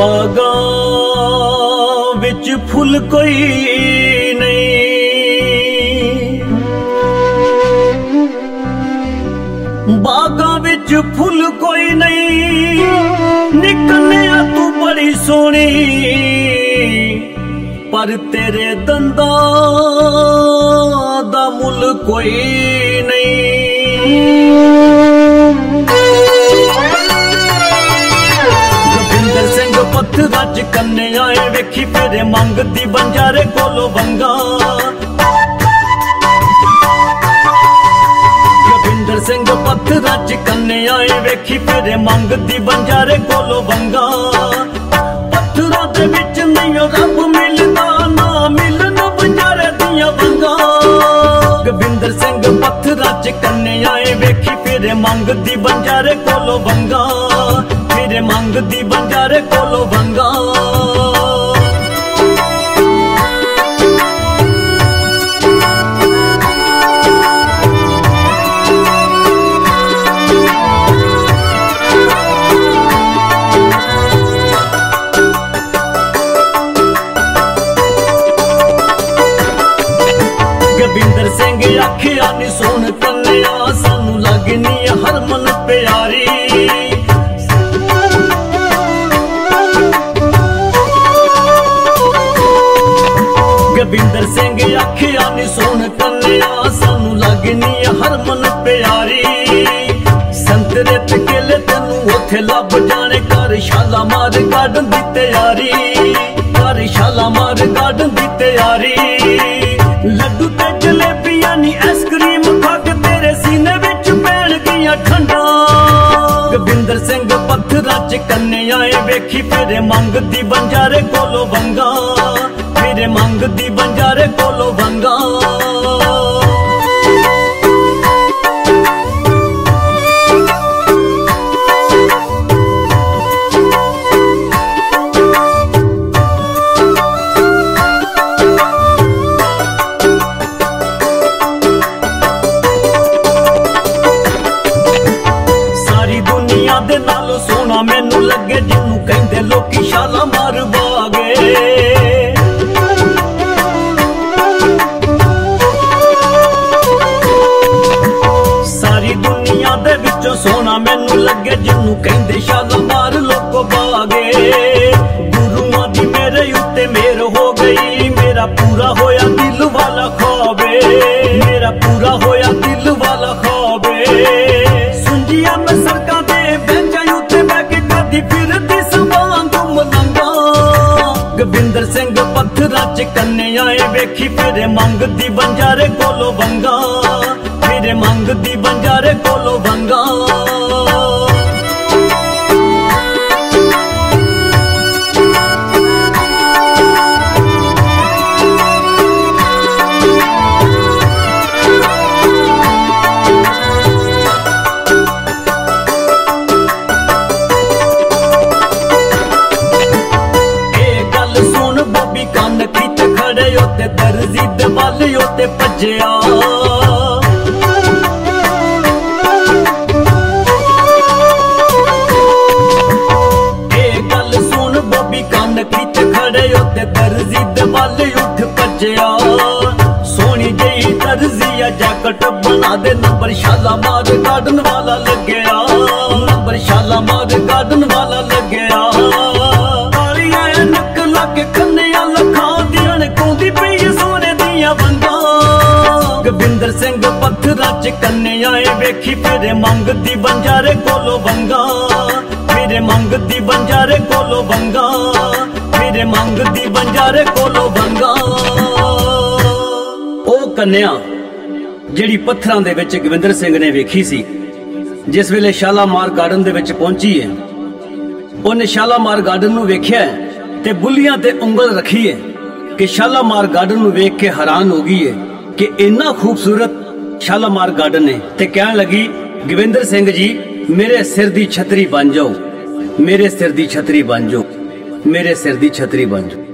बागां विच full कोई नहीं, बागां विच full कोई नहीं, निकलिया तू बड़ी सोहनी, पर तेरे दंदां दा मुल कोई नहीं। जोगिंदर सिंह पत्थरां च कन्ने आए वेखी फेरे मंगदी बंजारे कोलों वंगा। जोगिंदर सिंह पत्थरां च कन्ने आए वेखी फेरे मंगदी बंजारे कोलों वंगा। पत्थरां दे विच नहीं रब मिलदा, ना मिलन बंजारे दियां वंगा। जोगिंदर सिंह पत्थरां च कन्ने आए वेखी फेरे मंगदी बंजारे कोलों वंगा, फेरे मंगदी बंजारे कोलों वंगा। जोगिंदर सिंह आखिया नी सुन कन्या, सानू लगनी हरमन प्यारी। जोगिंदर सिंह आखिया नी सुन कन्या, सानू लगनी हरमन प्यारी। संतरे ते केले तेनू उथे लब जाने, कर शाला मार गार्डन दी तैयारी, कर शाला मार गार्डन दी तैयारी। लड्डू ते जलेबियां नी आइसक्रीम खा के तेरे सीने विच पैण गियां ठंडा। जोगिंदर सिंह पत्थरां च कन्ने आए वेखी फेरे मंगदी बंजारे कोलों वंगा, फेरे मंगदी बंजारे कोलों वंगा। दे नालों सोना मैनू लगे जिन्नू कहंदे लोकी शाला मार बागे। सारी दुनिया दे विचों सोना मैनू लगे जिन्नू कहंदे शाला मार लोको बागे। गुरुआं दी मेरे उत्ते मेर हो गई, मेरा पूरा होया दिल वाला ख्वाबे, मेरा पूरा होया दिल वाला ख्वाबे। सुंजिया मैं सड़कां ते बेंचां उत्ते बैठ के कदी फिरदी सवांगू मलंगा। जोगिंदर सिंह पत्थरां च कन्ने आए वेखी फेरे मंगदी बंजारे कोलों वंगा, फेरे मंगदी बंजारे कोलों वंगा। दर्जी दे वाले उत्ते भज्जिया, ए गल सुन बॉबी कन खिच खड़े उत्ते दर्जी दे वाले उठ भज्जिया। सोहनी जेही दर्जिया जैकट बना दे, नंबर शाला मार गार्डन वाला लग्या, नंबर शाला मार गार्डन वाला लग्या। कालियां नक लाके कन्नियां लखां दियां ने कोंदी पई सोने दियां वंगा। जोगिंदर सिंह पत्थरां च कन्ने आए वेखी फेरे मंगदी बंजारे कोलों वंगा, फेरे मंगदी बंजारे कोलों वंगा, फेरे मंगदी बंजारे कोलों वंगा। ओ कन्या जिहड़ी पत्थरां दे विच जोगिंदर सिंह ने वेखी सी, जिस वेले शालामार गार्डन दे विच पहुंची है, उन्हें शालामार गार्डन नूं वेखिया ते बुलियां ते उंगल रखी है कि शालामार गार्डन नूं वेख के हैरान हो गई है कि इन्ना खूबसूरत शालामार गार्डन है। ते कहन लगी, जोगिंदर सिंह जी मेरे सिर दी छतरी बन जाओ, मेरे सिर दी छतरी बन जाओ, मेरे सिर दी छतरी बन जाओ।